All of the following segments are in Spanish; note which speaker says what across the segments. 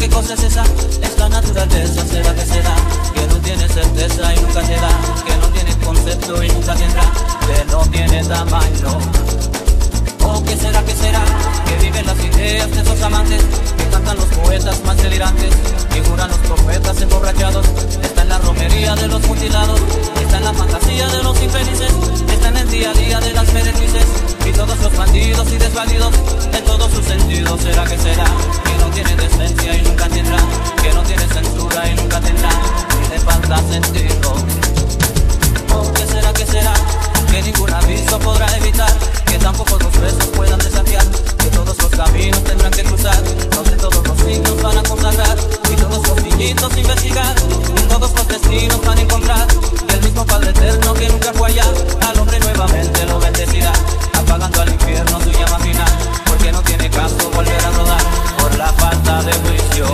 Speaker 1: qué cosa es esa? Es la naturaleza, será que será, que no tiene certeza y nunca será, que no tiene concepto y nunca tendrá, que no tiene tamaño. ¿O qué será, que viven las ideas de esos amantes, que cantan los poetas más delirantes, que juran los profetas emborrachados? Está en la romería de los mutilados, está en la fantasía de los infelices, está en el día a día de las meretrices y todos los bandidos y desvalidos, en todos sus sentidos. ¿Será que no tiene decencia y nunca tendrá, que no tiene censura y nunca tendrá, ni le falta sentido? ¿O qué será, que ningún aviso podrá evitar, que tampoco los besos puedan desafiar, que todos los caminos tendrán que cruzar, donde todos los signos van a consagrar y todos los niñitos investigar, todos los destinos van a encontrar, y el mismo Padre Eterno que nunca fue allá, al hombre nuevamente lo bendecirá, apagando al infierno su llama final, porque no tiene caso volver a rodar por la falta de juicio.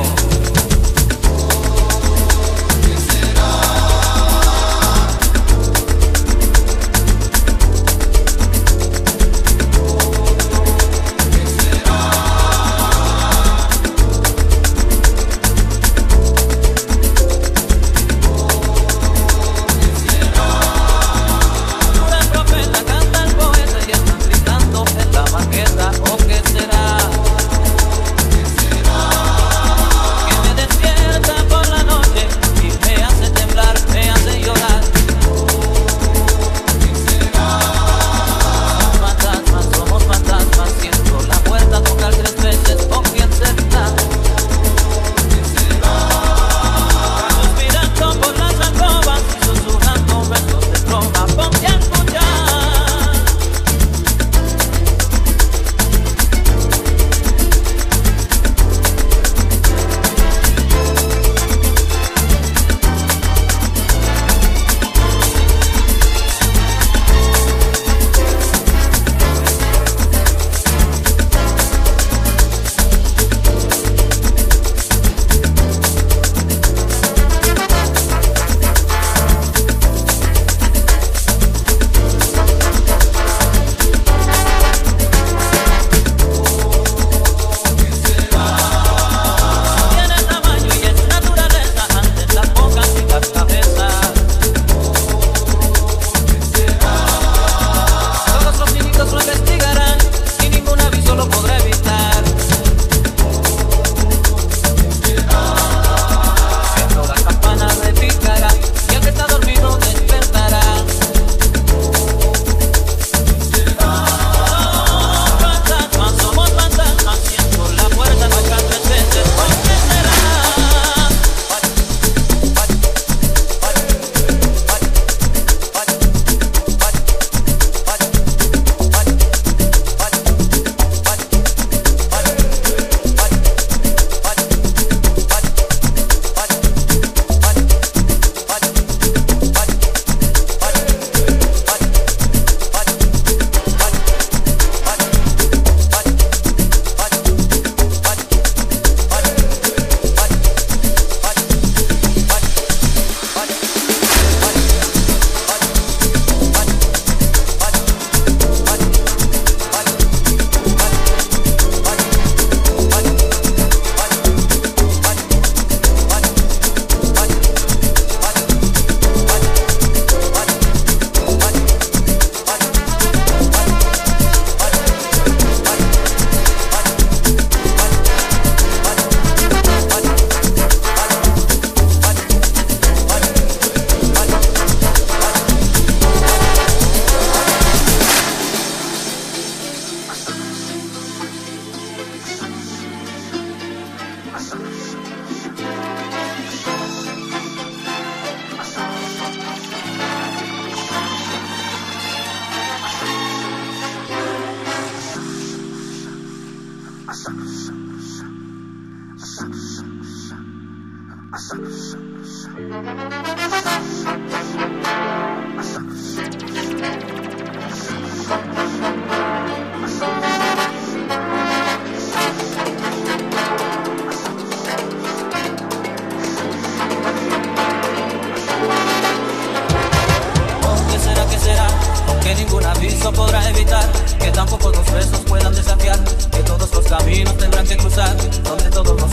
Speaker 1: Que ningún aviso podrá evitar, que tampoco los besos puedan desafiar, que todos los caminos tendrán que cruzar, donde todos los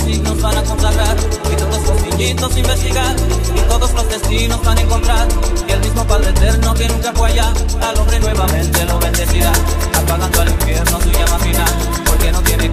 Speaker 1: signos van a consagrar y todos los niñitos investigar y todos los destinos van a encontrar y el mismo Padre Eterno que nunca fue allá al hombre nuevamente lo bendecirá, apagando al infierno su llama final, porque no tiene